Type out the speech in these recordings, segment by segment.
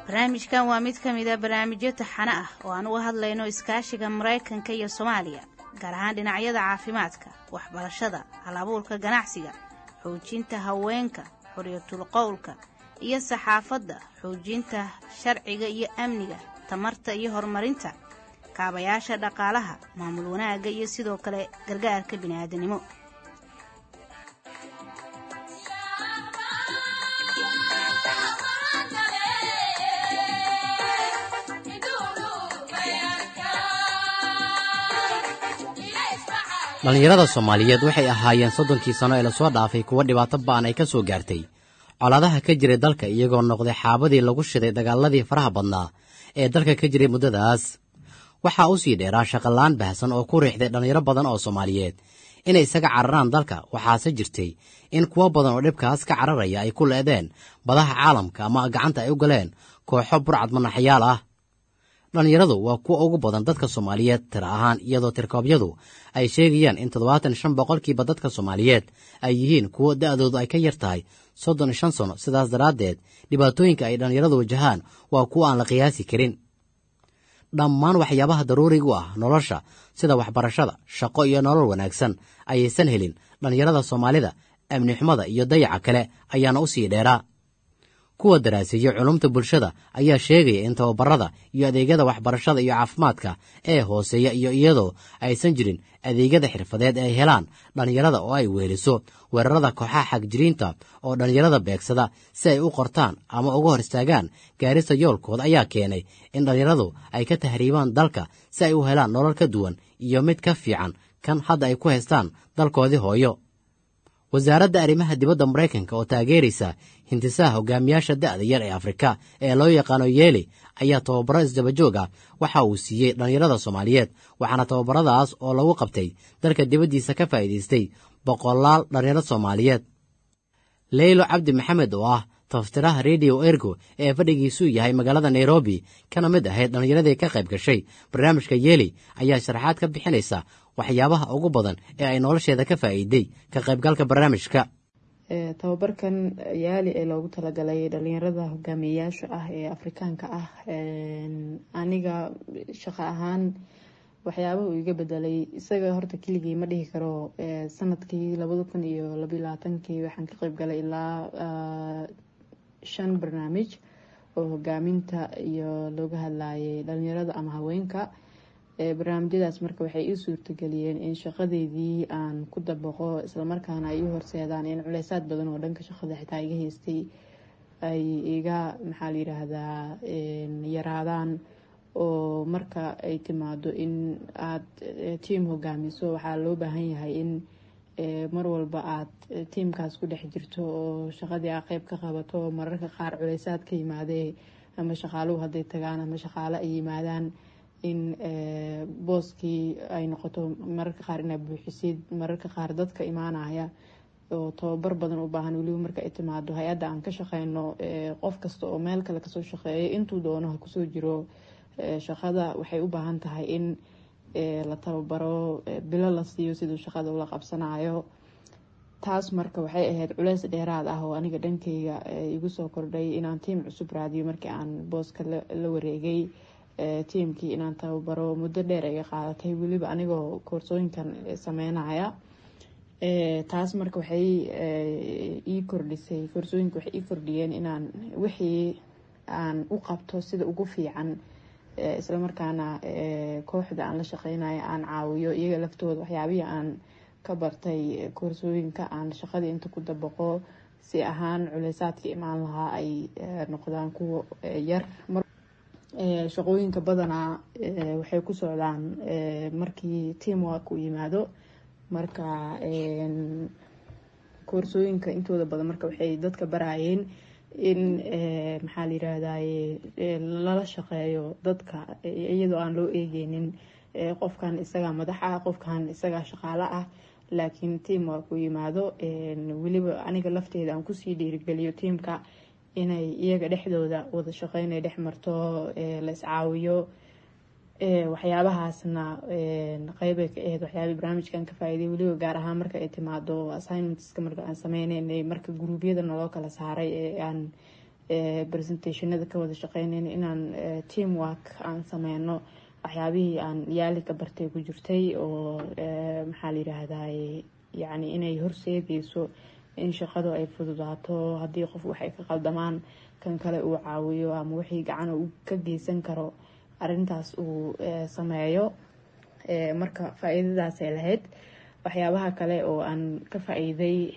barnaamijkan waa mid ka mid ah barnaamijyo taxane ah oo aan uga hadlayno iskaashiga Mareykanka iyo Soomaaliya gaar ahaan dhinacyada caafimaadka, waxbarashada, hal-abuurka ganacsiga, xoojinta haweenka, xorriyatul qowlka iyo saxaafadda, xoojinta sharciga iyo amniga, tamarta iyo horumarinta kaabayaasha dhaqaalaha, maamul wanaagga iyo sidoo kale gargaarka bini'aadanimo. dhalinyarada Soomaaliyeed waxay ahaayeen 30 sano ee la soo dhaafay kuwa dhibaato ba'an ay ka soo gaartay colaadaha ka jiray dalka iyagoo noqday xaabadii lagu shiday dagaaladii faraha badnaa ee dalka ka jiray muddadaas. waxaa u sii dheeraa shaqalaan baahsan oo ku riixday dhalinyaro badan oo Soomaaliyeed inay isaga cararaan dalka. waxaase jirtay in kuwa badan oo dhibkaas ka cararaya ay ku leedeen badaha caalamka ama gacanta ay u galeen kooxo burcad manaxyaal ah. dhalinyaradu waa kuwa ugu badan dadka Soomaaliyeed tira ahaan, iyadoo tirkoobyadu ay sheegayaan in 75% dadka Soomaaliyeed ay yihiin kuwa da'doodu ay ka yar tahay 35 sano. sidaas daraaddeed dhibaatooyinka ay dhalinyaradu wajahaan waa kuwa aan la qiyaasi karin. dhammaan waxyaabaha daruuriga u ah nolosha sida waxbarashada, shaqo iyo nolol wanaagsan ayaysan helin dhalinyarada Soomaalida. amni xumada iyo dayaca kale ayaana u sii dheeraa. kuwa daraaseeya culumta bulshada ayaa sheegaya in tababarada iyo adeegyada waxbarashada iyo caafimaadka ee hooseeya iyo iyadoo aysan jirin adeegyada xirfadeed ay helaan dhalinyarada oo ay weeliso weerarada kooxaha xagjiriinta oo dhalinyarada beegsada si ay u qortaan ama uga hor istaagaan gaarista yoolkooda ayaa keenay in dhalinyaradu ay ka tahriibaan dalka si ay u helaan nolol ka duwan iyo mid ka fiican kan hadda ay ku haystaan dalkoodii hooyo. wasaaradda arrimaha dibadda Mareykanka oo taageeraysa hindisaha hogaamiyaasha da'da yar ee Afrika ee loo yaqaano Yeeli ayaa tababaro isdaba joog ah waxa uu siiyey dhalinyarada Soomaaliyeed, waxaana tababaradaas oo lagu qabtay dalka dibaddiisa ka faa'iidaystay boqolaal dhalinyaro Soomaaliyeed. Leylo Cabdi Maxamed oo ah taftiraha Radio Ergo ee fadhigiisu yahay magaalada Nairobi kana mid ahayd dhalinyaradii ka qayb gashay barnaamijka Yeeli ayaa sharaxaad ka bixinaysa waxyaabaha ugu badan ee ay nolosheeda ka faa'iiday ka qaybgalka barnaamijka. tababarkan yaali ee loogu talagalay dhalinyarada hogaamiyayaasha ah ee Afrikaanka ah, aniga shaqo ahaan waxyaabaha uu iga bedelay isaga horta keligii ma dhihi karo. sanadkii 2022 waxaan ka qayb galay ilaa 5 barnaamij oo hogaaminta iyo looga hadlayay dhalinyarada ama haweenka. barnaamijyadaas marka waxay ii suurtageliyeen in shaqadeydii aan ku dabaqo, isla markaana ay ii horseedaan in culeysaad badan oo dhanka shaqada xitaa iga haystay ay iga yaraadaan. oo marka ay timaado in aad tiim hogaamiso waxaa loo baahan yahay in mar walba aad tiimkaas ku dhex jirto oo shaqadii aad qayb ka qabato. mararka qaar culeysaad ka yimaadee ama shaqaaluhu hadday tagaan ama shaqaale ay yimaadaan in booskii ay noqoto mararka qaar inaad buuxisid. mararka qaar dadka imaanaya oo tababar badan u baahan, weliba marka ay timaado hay-adda aan ka shaqeyno, qof kasta oo meel kale kasoo shaqeeyay intuu doono ha kusoo jiro shaqada waxay u baahan tahay in la tababaro, bilo la siiyo siduu shaqada ula qabsanayo. taas marka waxay ahayd culeys dheeraad ah oo aniga dhankayga igu soo kordhay inaan tiim cusub raadiyo. markii aan booska la wareegay tiimkii inaan tababaro muddo dheer ay qaadatay, weliba anigoo koorsooyinkan sameynaya. taas marka waxay ii kordhisay, koorsooyinka waxay ii kordhiyeen inaan wixii aan u qabto sida ugu fiican, isla markaana kooxda aan la shaqeynayo aan caawiyo iyaga laftooda waxyaabihii aan ka bartay koorsooyinka aan shaqadii inta ku dabaqo si ahaan culeysaadka imaan lahaa ay noqdaan kuwa yar. shaqooyinka badanaa waxay ku socdaan markii teamwork uu yimaado. marka koorsooyinka intooda badan marka waxay dadka barayeen in lala shaqeeyo dadka iyadoo aan loo eegeynin qofkan isagaa madax ah, qofkan isagaa shaqaale ah, laakiin teamwork uu yimaado. weliba aniga lafteeda aan kusii dhiirigeliyo tiimka inay iyaga dhexdooda wada shaqeynay dhex marto, la iscaawiyo. waxyaabahaasna qeybay ka ahayd waxyaabihii barnaamijkan ka faa'iiday, weliba gaar ahaan marka ay timaado assignmentska marka aan sameyneynay, marka gruubyada naloo kala saaray ee aan presentationada ka wada shaqeynayno inaan team work aan sameyno waxyaabihii aan yaali ka bartay ku jirtay oo maxaa la yiraahdaa yani inay horseedayso in shaqadu ay fududaato haddii qof waxay ka qaldamaan kan kale uu caawiyo ama wixii gacan uu ka geysan karo arintaas uu sameeyo. Marka faa'iidadaas ay lahayd. waxyaabaha kale oo aan ka faa'iiday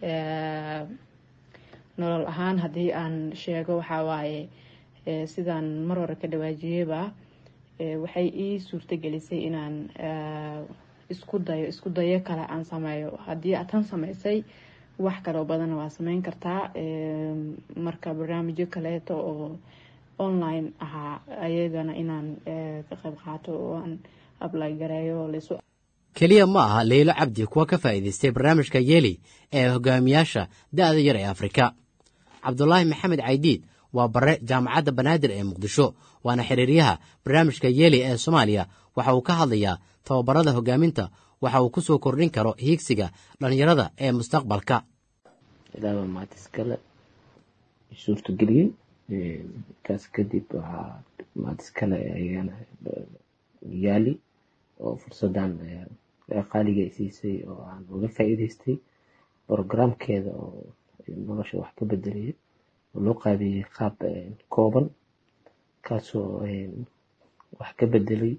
nolol ahaan haddii aan sheego waxaa waaye sidaan mar hore ka dhawaajiyeyba waxay ii suurtagelisay inaan isku dayo kale aan sameeyo. haddii aad tan samaysay wax kaloo badan waa sameyn kartaa. marka barnaamijyo kaleeto oo online ahaa ayagana inaan ka qayb qaato oo aan apply gareeyo liso. keliya ma aha Leylo Cabdi kuwa ka faa'iidaystay barnaamijka Yeeli ee hogaamiyaasha da'da yar ee Afrika. Cabdullaahi Maxamed Caydiid waa bare jaamacadda Banaadir ee Muqdisho waana xiriiryaha barnaamijka Yeeli ee Soomaaliya. waxa uu ka hadlayaa tababarada hogaaminta waxa uu ku soo kordhin karo hiigsiga dhalinyarada ee mustaqbalka. ilaa maatiskale suurtageliyay kaas kadib waxaa maatiskale ayaan Yeeli oo fursadan qaaliga ay siisay oo aan uga faa'iidaystay programkeeda oo nolosha wax ka bedelay oo loo qaabiyay qaab kooban kaasoo wax ka bedelay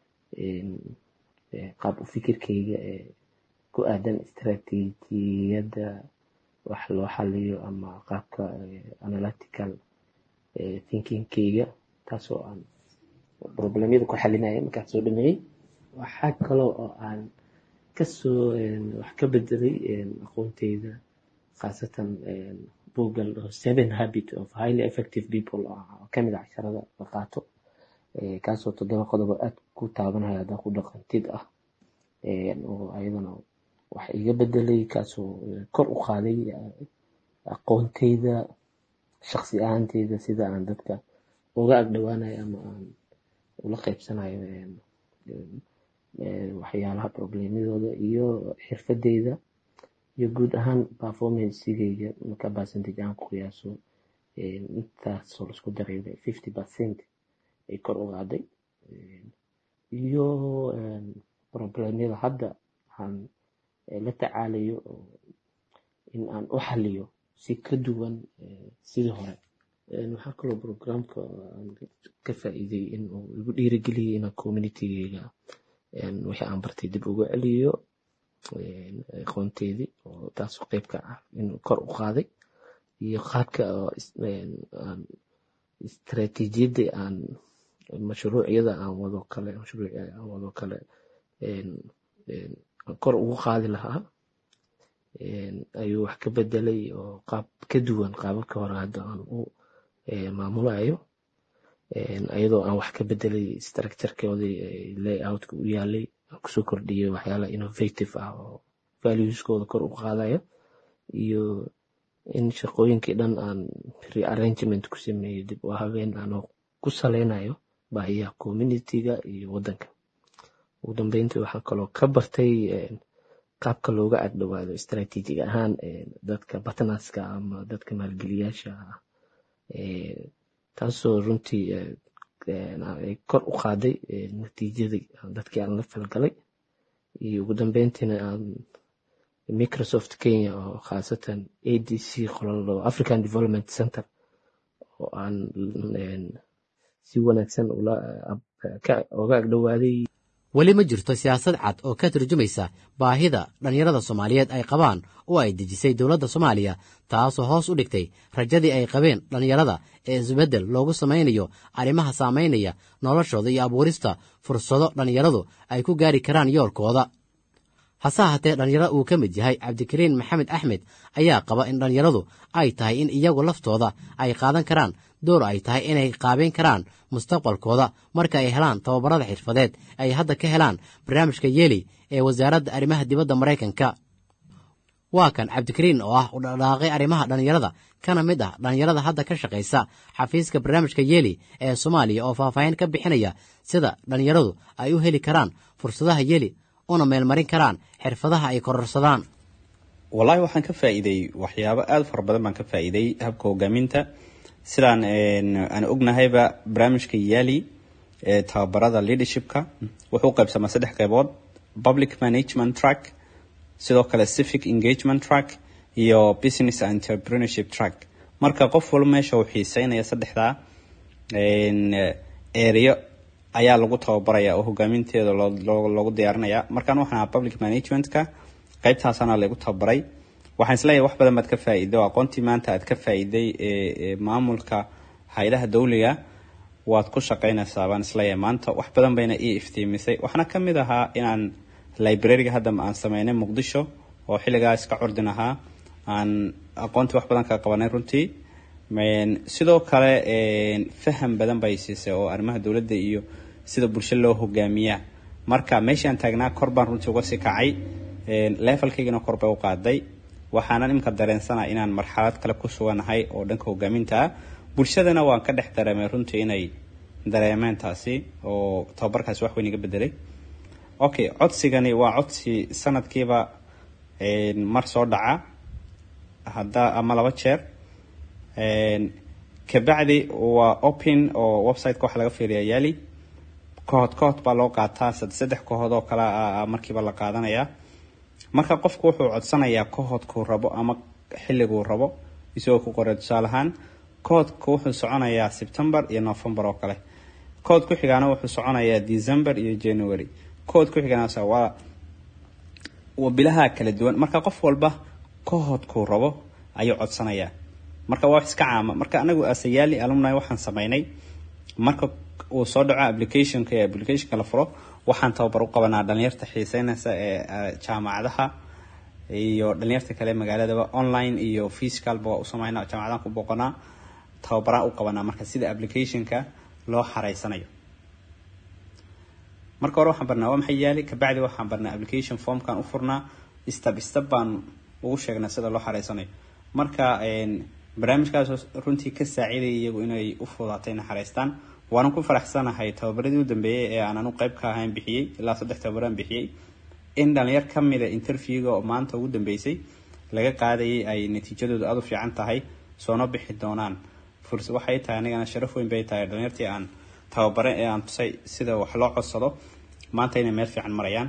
qaab u fikirkayga ku aadan istaraatiijiyadda wax loo xaliyo ama qaabka analytical thinkingkayga taasoo aan problemyada ku xalinaya markaan soo dhameeyay. waxaa kaloo oo aan kasoo wax ka bedelay aqoontayda khaasatan Google 7 habits of highly effective people oo kamid ah casharada la qaato kaasoo 7 qodob aad ku taabanaya hadda ku dhaqantid ah oo ayadana wax iga bedelay kaasoo kor u qaaday aqoontayda shakhsi ahaantayda sida aan dadka uga agdhawaanayo ama aan ula qaybsanayo waxyaalaha problemadooda iyo xirfadeyda iyo guud ahaan performance-gayga marka percentage aan ku qiyaaso intaasoo la isku daray 50% ay kor u qaaday iyo problemyada hadda aan la tacaalayo in aan u xaliyo si ka duwan sidii hore. waxaa kaloo programka ka faa'iiday in uu igu dhiirigeliyay inaan community-gayga wixii aan bartay dib ugu celiyo aqoonteydii oo taas qayb ka ah in kor u qaaday iyo qaabka istaraatiijiyadda aan mashruucyada aan wado kale kor ugu qaadi lahaa ayuu wax ka bedelay oo qaab ka duwan qaababka hore hadda aan u maamulayo ayadoo aan wax ka bedelay structure-koodii layout-ka u yaalay kusoo kordhiyay waxyaala innovative ah oo values-kooda kor u qaadaya iyo in shaqooyinkii dhan aan rearrangement ku sameeyay dib u habeen aan ku saleynayo baahiyaha community-ga iyo waddanka. ugu dambeyntii waxaan kaloo ka bartay qaabka looga agdhawaado istaraatiijig ahaan dadka partnerska ama dadka maalgeliyaasha ah taasoo runtii kor u qaaday natiijadii dadkii aan la falgalay. iyo ugu dambeyntiina aan Microsoft Kenya oo khaasatan ADC qolada African Development Center oo aan si wanaagsan uga agdhawaaday. weli ma jirto siyaasad cad oo ka turjumaysa baahida dhalinyarada Soomaaliyeed ay qabaan oo ay dejisay dowladda Soomaaliya taasoo hoos u dhigtay rajadii ay qabeen dhalinyarada ee isbedel loogu samaynayo arrimaha saameynaya noloshooda iyo abuurista fursado dhalinyaradu ay ku gaari karaan yoolkooda. hase ahaatee dhalinyarada uu ka mid yahay Cabdikariin Maxamed Axmed ayaa qaba in dhalinyaradu ay tahay in iyagu laftooda ay qaadan karaan door ay tahay inay qaabeyn karaan mustaqbalkooda marka ay helaan tababarada xirfadeed ay hadda ka helaan barnaamijka Yeeli ee wasaaradda arrimaha dibadda Mareykanka. waa kan Cabdikariin oo ah u dhaqaaqay arrimaha dhalinyarada kana mid ah dhalinyarada hadda ka shaqeysa xafiiska barnaamijka Yeeli ee Soomaaliya oo faahfaahin ka bixinaya sida dhalinyaradu ay u heli karaan fursadaha Yeeli una meelmarin karaan xirfadaha ay kororsadaan. wallahi waxaan ka faa'iiday waxyaabo aad fara badan baan ka faa'iiday habka hogaaminta sidaan aan ognahayba barnaamijka yaali tababarada leadershipka wuxuu qaybsamaa 3 qaybood: public management track, sidoo kale civic engagement track iyo business and entrepreneurship track. marka qof walba meesha uu xiiseynaya 3da area ayaa lagu tababaraya oo hogaaminteeda loogu diyaarinaya. markaan waxaan public managementka qaybtaasana lagu tababaray, waxaan isleeyahay wax badan baad ka faa'iido. aqoontii maanta aad ka faa'iiday maamulka hay'adaha dawliga waad ku shaqaynaysaa baan isleeyahay. maanta wax badan bayna ii iftiimisay. waxaana ka mid ahaa inaan library-ga hadda aan sameynay Muqdisho oo xilligaas ka curdin ahaa, aan aqoontii wax badan ka qabanay runtii. sidoo kale faham badan bay siisay oo arrimaha dawladda iyo sida bulshada loo hogaamiyaa. marka meeshaan taagnaa kor baan runtii uga sii kacay, levelkaygana kor bay u qaaday. waxaanan imka dareensanahay inaan marxalad kale ku suganahay oo dhanka hogaaminta ah. bulshadana waan ka dhex dareemay runtii inay dareemeen taasi oo tababarkaasi wax weyn iga bedelay. okay, codsigani waa codsi sanadkiiba mar soo dhaca hadda ama 2 jeer. kabacdi waa open oo website-ka waxa laga fiiriyaa yaali kood baa loo qaataa 3 kood oo kala markiiba la qaadanaya. marka qofku wuxuu codsanayaa koodku rabo ama xilligu rabo isagoo ku qoray. tusaale ahaan koodku wuxuu soconayaa September iyo November oo kale. kood ku xigana wuxuu soconayaa December iyo January. kood ku xigana waa bilaha kala duwan. marka qof walba koodku rabo ayuu codsanayaa. marka waa iska caama. marka anagu asayaali alumni waxaan sameynay marka uu soo dhaco application la furo, waxaan tababar u qabanaa dhalinyarta xiiseynaysa ee jaamacadaha iyo dhalinyarta kale magaaladaba online iyo physical ba u sameynaa. jaamacadaha ku booqanaa, tababar u qabanaa marka sida application-ka loo xareysanayo. marka hore waxaan barnaa waa maxay yaali, kabacdi waxaan barnaa application form-kan u furnaa, step baan ugu sheegnaa sida loo xareysanayo. marka barnaamijkaas runtii ka saaciday iyagu inay u fududaato inay xareystaan. waan ku faraxsanahay tababaradii u dambeeyay ee aan qayb ka ahayn bixiyay ilaa 3 tababaraan bixiyay in dhalinyar ka mid ah interview-ga oo maanta ugu dambeysay laga qaadayay ay natiijadoodu aad u fiican tahay, soona bixi doonaan. fursad waxay tahay anigana sharaf weyn bay tahay dhalinyartii aan tababaray ee aan tusay sida wax loo codsado maanta inay meel fiican marayaan.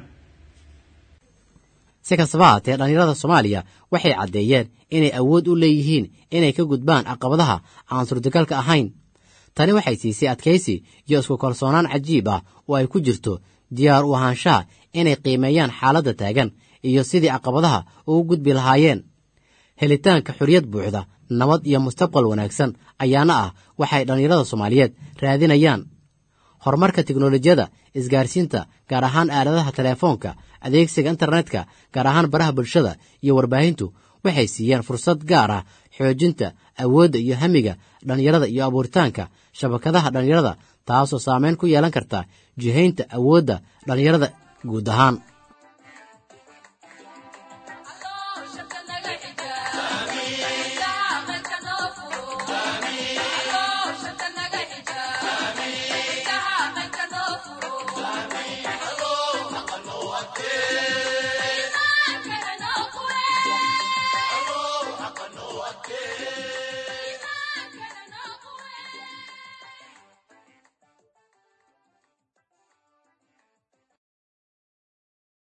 si kastaba haatee dhalinyarada Soomaaliya waxay caddeeyeen inay awood u leeyihiin inay ka gudbaan caqabadaha aan suurtagalka ahayn. tani waxay siisay adkaysi iyo isku kalsoonaan cajiib ah oo ay ku jirto diyaar u ahaanshaha inay qiimeeyaan xaaladda taagan iyo sidii caqabadaha ugu gudbi lahaayeen. helitaanka xorriyad buuxda, nabad iyo mustaqbal wanaagsan ayaana ah waxay dhalinyarada Soomaaliyeed raadinayaan. horumarka tiknoolajiyada, isgaarsiinta gaar ahaan aaladaha telefoonka, adeegsiga internetka gaar ahaan baraha bulshada iyo warbaahintu waxay siiyeen fursad gaar ah xoojinta awoodda iyo hamiga dhalinyarada iyo abuuritaanka shabakadaha dhalinyarada, taasoo saameyn ku yeelan karta jihaynta awoodda dhalinyarada guud ahaan.